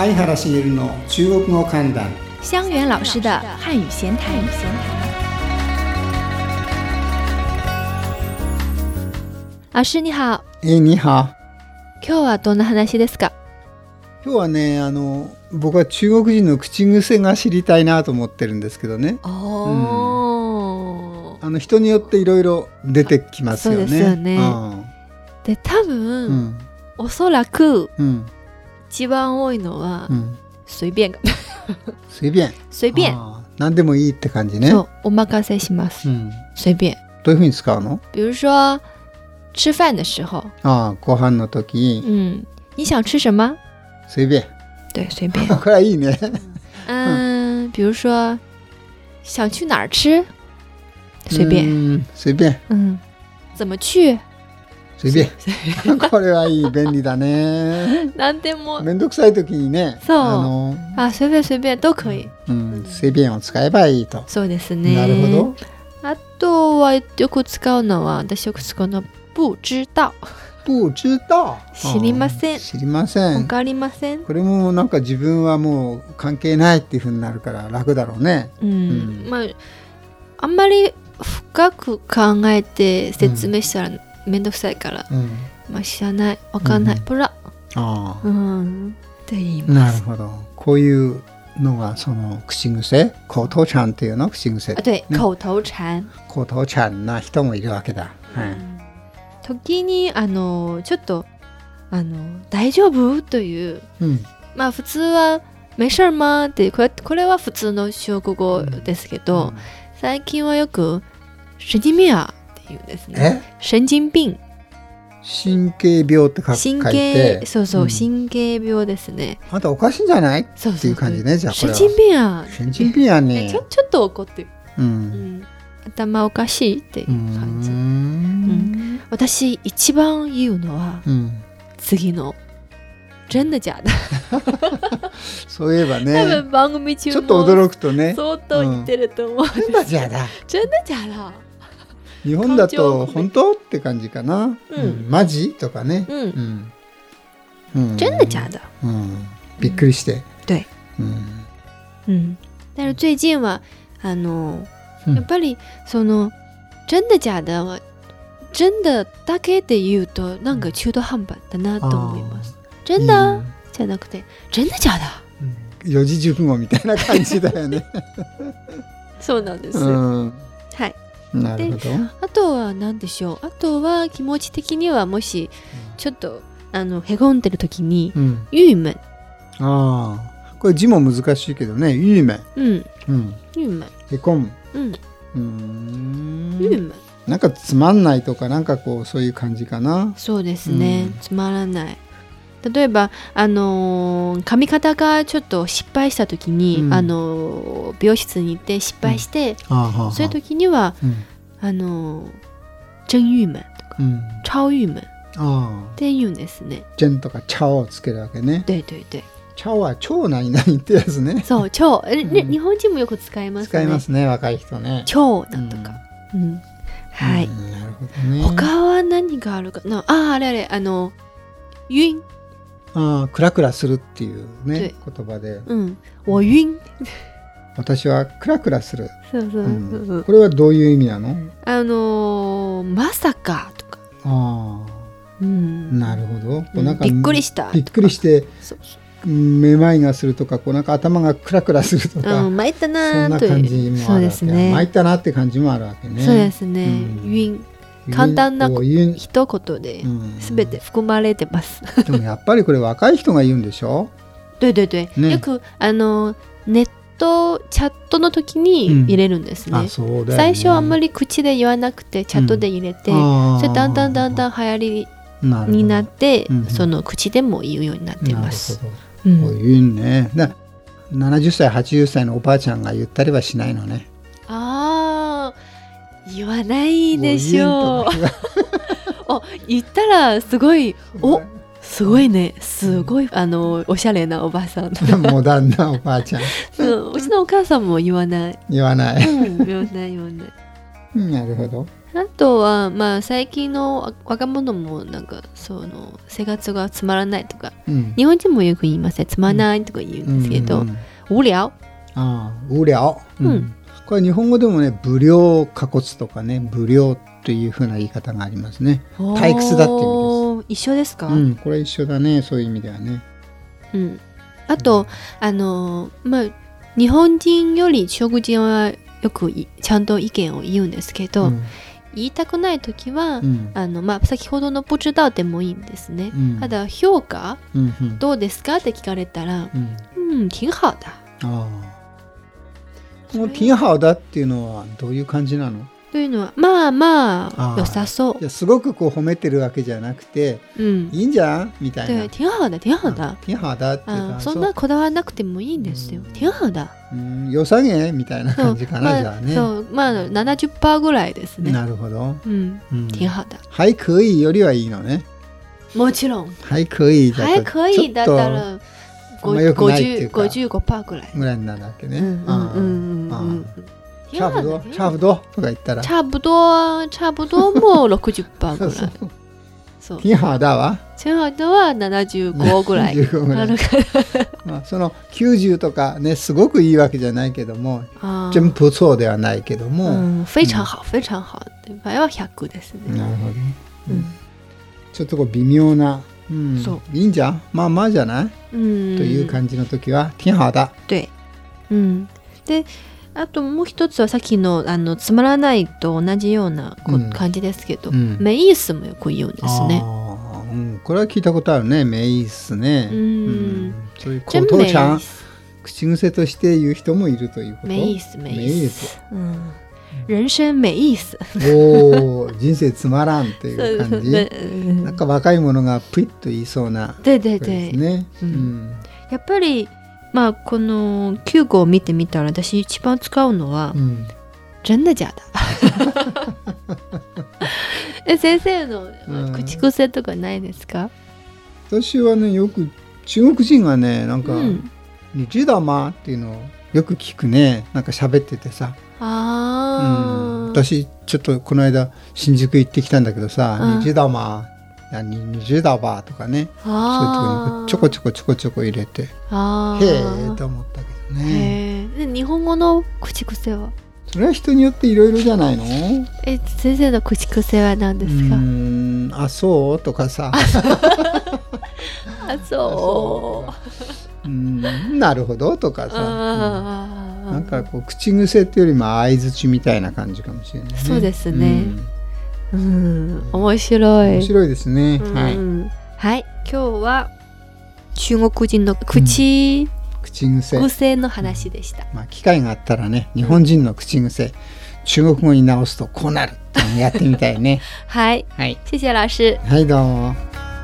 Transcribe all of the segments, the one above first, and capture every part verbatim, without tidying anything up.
相原茂の中国語観覧。 香源老師的漢語閒談。老師你好。 え、你好。 今日はどんな話ですか？ 今日はね、あの僕は中国人の口癖が知りたいなと思ってるんですけどね。 おー、うん、あの人によっていろいろ出てきますよね。 そうですよね。 うん、 で多分、うん、おそらく、うん、一番多いのは、うん、随便随便随便何でもいいって感じね。 そう、お任せします、うん、随便。 どういうふうに使うの？ 比如说吃飯的時候、 あ、ご飯の時、 うん、你想吃什麼？ 随便。 对，随便。 これはいいね。 嗯，比如说想去哪兒吃？随便。 随便。 嗯，怎麼去？ 随便。これはいい、便利だね。 何でも。 めんどくさい時にね。 そう。 あのあ、随便随便都可以。 うん、随便を使えばいいと。 そうですね。 なるほど。 あとはよく使うのは、私よく使うのは不知道。 不知道。 知りません。 知りません。 わかりません。 これもなんか自分はもう関係ないっていう風になるから楽だろうね。 うん。うん、まああんまり深く考えて説明したらめんどくさいから、うん、まあ知らない、わかんない、うん、プラ。ああ。うん。って言います。 なるほど。こういうのがその口癖、口頭禅っていうの口癖。 あ、对、ね、口頭禅。 口頭禅な人もいるわけだ。はい。 時にあのちょっとあの大丈夫という、うん、まあ普通は没事吗ってこれこれは普通の中国語ですけど、うん、最近はよく神经病って言うんですね。神经病。 神経病って書いて。 神経、そうそう、うん、神経病ですね。 あんたおかしいんじゃない？そうそうっていう感じね。じゃあこれは。 神经病。 神経病やね。 ちょちょっと怒ってる。うん。うん、頭おかしいっていう感じ。うん、私一番言うのは、うん、次の真的假的。 そういえばね、 多分番組中もちょっと驚くとね、 相当言ってると思う、うん、 真的假的。 真的假的。 日本だと本当って感じかな、うんうん、マジとかね、うんうん、真的假的、 うん、びっくりして、 对、うんうん、但是最近はあのやっぱりその真的假的は真的だけで言うとなんか中途半端だなと思います。真的じゃなくて真的假的、 四字熟語みたいな感じだよね。 そうなんです、うん、はい。 なるほど。 あとは何でしょう。あとは気持ち的にはもしちょっとあのへこんでる時に、うん、郁悶。 ああ、これ字も難しいけどね。郁悶。うん。うん。 郁悶。 へこむ。 うん。 うーん。 郁悶。 なんかつまんないとかなんかこうそういう感じかな。 そうですね。うん、つまらない。例えばあのー、髪型がちょっと失敗した時に、うん、あのー、美容室に行って失敗して、うん、そういう時には、うん、あのー、真郁悶とか、うん、超郁悶って言うんですね。 真とか超をつけるわけね。 对对对。 超は超何々ってやつね。 そう、超、ね、うん、日本人もよく使いますね。 使いますね、若い人ね。 超なんとか。うん。うん、はい、うん。なるほどね。他は何があるかな。あ、あれあれ、あの晕。 ああ、クラクラするっていうね言葉で、 うん、我晕。 私はクラクラする。 そうそうそう、うん、 これはどういう意味なの？ あのー、まさかとか。 ああ、うん、なるほど。こうなんかびっくりした。 びっくりして、そうそう、めまいがするとか、こうなんか頭がクラクラするとか、 うん、参ったなそんな感じもあるわけ。そうですね。参ったなって感じもあるわけね。 そうですね。うん、晕。簡単な一言で全て含まれてます、 うん、でもやっぱりこれ若い人が言うんでしょ。 对对对、ね、よくあのネットチャットの時に入れるんですね、うん、あ、そうだよね。最初あんまり口で言わなくてチャットで入れて、うん、それだんだんだんだん流行りになって、うん、その口でも言うようになっています。なるほど、 うん、言うね。だななじゅっさいはちじゅっさいのおばあちゃんが言ったりはしないのね。 ああ、言わないでしょう。お、言ったらすごい、お、すごいね、すごいあのおしゃれなおばあさん。 モダンなおばあちゃん。 うん、うちのお母さんも言わない。 言わない。 うん、言わない言わない。 なるほど。 あとは、まあ、最近の若者もなんかその生活がつまらないとか、うん、日本人もよく言いますね。つまらないとか言うんですけど、うんうんうん、無聊。 ああ、無聊。うん。これ日本語でもね、無料貨骨とかね、無料というふうな言い方がありますね。退屈だっていう意味です。 一緒ですか？ うん、これ一緒だね、そういう意味ではね。 うん。あと、うん、あのまあ日本人より中国人はよくちゃんと意見を言うんですけど、うん、言いたくないときは、うん、あのまあ、先ほどの不知道でもいいんですね、うん、ただ評価、うんうん、どうですかって聞かれたら、うん、うん、挺好だ。あこの挺好だっていうのはどういう感じなの？ というのはまあまあ良さそう。 いやすごくこう褒めてるわけじゃなくて、うん、いいんじゃんみたいな。 挺好だ挺好だ。 挺好だっていうか、 そんなこだわらなくてもいいんですよ。挺好だ。 うん、良さげみたいな感じかな、じゃあね。 そうまあ ななじゅっパーセント ぐらいですね。 なるほど。うん。 挺好だ。 はい可以よりはいいのね。 もちろん。 はい可以だとはい可以だったらごじゅうごじゅうごパーセント ぐらい。 ぐらいになるわけね。 うんうんうんうん。 差不多差不多とか言ったら差不多差不多もう ろくじゅっパーセント ぐらい。 そう挺好だわ。 挺好だはななじゅうごぐらい。 なるまあそのきゅうじゅうとかねすごくいいわけじゃないけども、真不错ではないけども、うん、 非常好非常好って場合はひゃくですね。 なるほど。うん、ちょっとこう微妙な、うん、そういいんじゃんまあまあじゃない、うん、という感じの時は挺好だ。 对。うん。で。あともう一つはさっき の, あのつまらないと同じような感じですけど、うん、メイスもよく言うんですね。 あ、うん、これは聞いたことあるね。メイスね。うん、うん、そういう口頭禅口癖として言う人もいるということ。 メイスメイス、うん、人生メイスお人生つまらんという感じなんか若い者がプイッと言いそうなででで、 ねうんうん、やっぱりまあこのきゅうごを見てみたら私一番使うのは、うん、真的假的え先生の口癖とかないですか？ うん、私はねよく中国人がねなんか、うん、にじだまっていうのをよく聞くね。なんか喋っててさあ、うん、私ちょっとこの間新宿行ってきたんだけどさにじだまにじゅうだばとかねそういうところにちょこちょこちょこちょこ入れてへえと思ったけどね。 で日本語の口癖はそれは人によっていろいろじゃないの？ え先生の口癖は何ですか？うーんあそうとかさあそううんなるほどとかさ、うん、なんかこう口癖っていうよりも相づちみたいな感じかもしれないね。 そうですね、うんうん、面白い面白いですね、うん、はい、 はい、今日は中国人の口、うん、 口癖癖の話でした、 まあ、機会があったらね日本人の口癖、うん、中国語に直すとこうなるってやってみたいねはい、はい、謝謝老師。 はいどうも。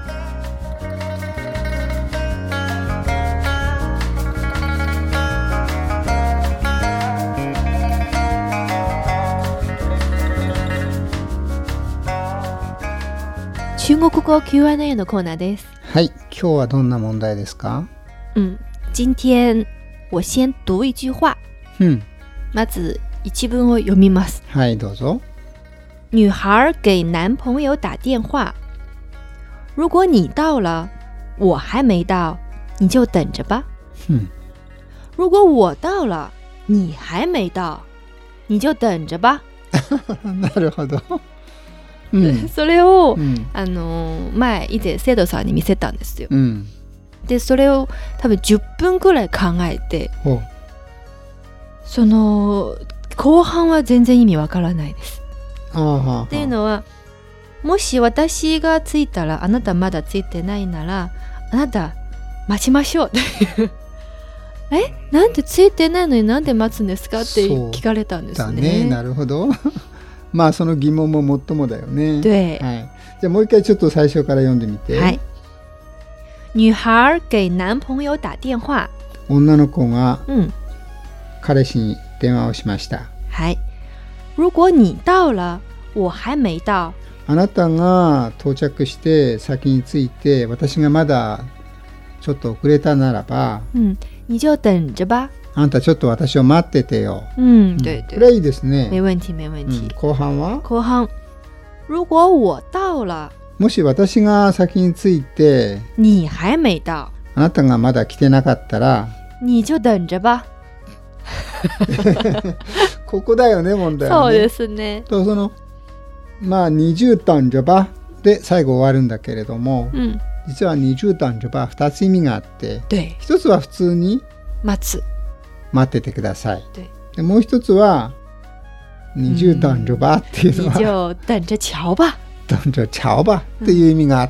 中国語 キューアンドエー のコーナーです。 はい、今日はどんな問題ですか？ うん、今天我先读一句話。うん。まず一文を読みます。 はい、どうぞ。 女孩给男朋友打電話。如果你到了，我還沒到，你就等着吧。嗯。如果我到了，你還沒到，你就等着吧。 なるほど。 うん、それを、うん、あの前以前生徒さんに見せたんですよ、うん、でそれを多分じゅっぷんくらい考えてその後半は全然意味わからないです。あっていうのはもし私が着いたらあなたまだ着いてないならあなた待ちましょうっていうえなんで着いてないのになんで待つんですかって聞かれたんですね。 そうだね、なるほどまあその疑問ももっともだよね。 对、 はい、じゃあもう一回ちょっと最初から読んでみて。はい。 女孩给男朋友打電話。 女の子が彼氏に電話をしました。 はい。如果你到了、我還沒到。 あなたが到着して先に着いて私がまだちょっと遅れたならば、 うん、你就等着吧。 あんたちょっと私を待っててよ。 うん、对对。 これはいいですね。 没問題没問題。 うん、後半は？ 後半如果我到了もし私が先に着いて你还没到あなたがまだ来てなかったら你就等着吧ここだよね問題はね。 そうですね。 とそのまあにじゅう等着吧で最後終わるんだけれども、うん、実はにじゅう等着吧ふたつ意味があって一つは普通に待つ待っててください。でもう一つはにじゅう等着吧っていうのは、 うん、你就等着瞧吧等着瞧吧っていう意味があって、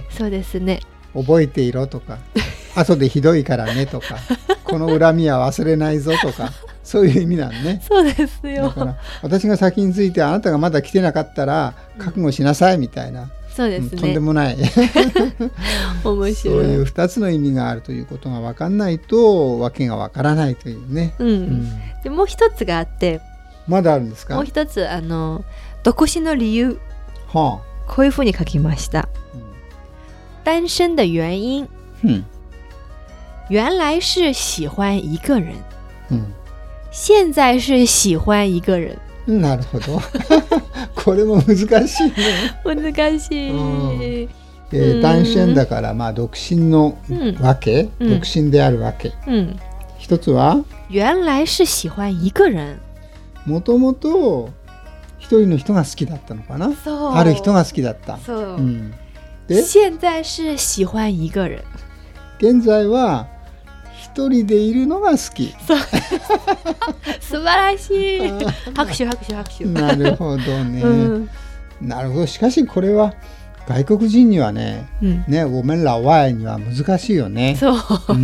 うん、そうですね。 覚えていろとか後でひどいからねとかこの恨みは忘れないぞとかそういう意味なんね。 そうですよ。 だから私が先に着いてあなたがまだ来てなかったら覚悟しなさいみたいな、うん、 そうですね、 とんでもない面白い。 そういうふたつの意味があるということが分かんないとわけが分からないというね、 うんうん、でもう一つがあってまだあるんですか。 もう一つあの独身の理由、はあ、こういうふうに書きました、うん、單身的原因、うん、原来是喜欢一個人、うん、現在是喜歡一個人。 なるほどこれも難しいね。 難しい、うんえー、単身だからまあ独身のわけ、うん、独身であるわけ、うん、一つは原来是喜歡一個人、 もともと一人の人が好きだったのかな。ある人が好きだった。 そう、うん、で現在是喜歡一個人、 現在は一人でいるのが好き。 素晴らしい拍手拍手拍手。 なるほどね、うん、なるほど。しかしこれは外国人にはね、うん、ね我们老外には難しいよね。 そう、うん、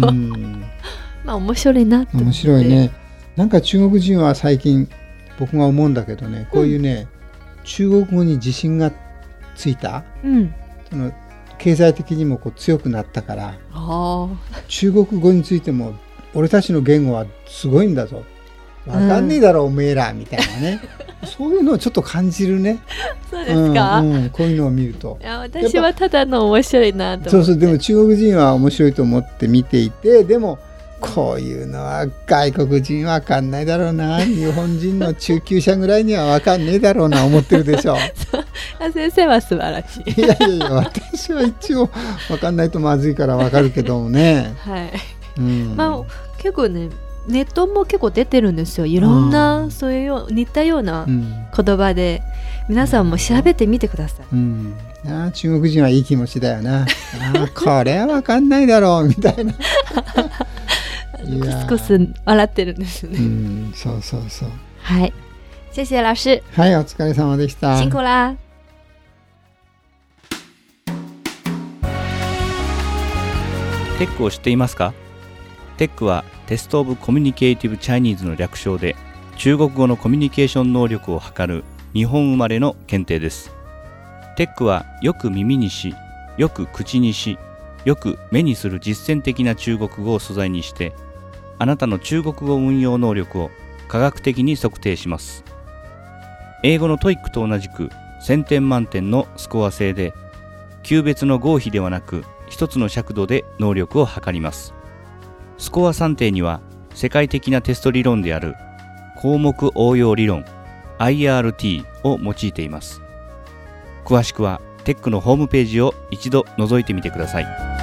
まあ面白いなって面白いね。なんか中国人は最近僕が思うんだけどね、こういうね、うん、中国語に自信がついた、うん、その経済的にもこう強くなったから、あ中国語についても俺たちの言語はすごいんだぞ、わかんねえだろ、うん、おめえらみたいなねそういうのをちょっと感じるね。 そうですか、 うんうん、こういうのを見ると。 いや私はただの面白いなと思って。 そうそう、でも中国人は面白いと思って見ていて、でもこういうのは外国人わかんないだろうな、日本人の中級者ぐらいにはわかんねえだろうな思ってるでしょ先生は素晴らしい。 いやいやいや、私は一応わかんないとまずいからわかるけどもねはい、うん、まあ結構ねネットも結構出てるんですよ。いろんなそういうよ似たような言葉で、うん、皆さんも調べてみてください、うん、 あ中国人はいい気持ちだよなあこれはわかんないだろうみたいなクスクス笑ってるんですね、うん、 そうそうそう。 はい、謝謝老師。 はい、お疲れ様でした。 辛苦啦。 テックを知っていますか？テックはテストオブコミュニケーティブチャイニーズの略称で、中国語のコミュニケーション能力を測る日本生まれの検定です。テックはよく耳にし、よく口にし、よく目にする実践的な中国語を素材にして、あなたの中国語運用能力を科学的に測定します。英語のトイックと同じくせんてん満点のスコア制で、級別の合否ではなく一つの尺度で能力を測ります。スコア算定には世界的なテスト理論である項目応用理論 アイアールティー を用いています。詳しくはテックのホームページを一度覗いてみてください。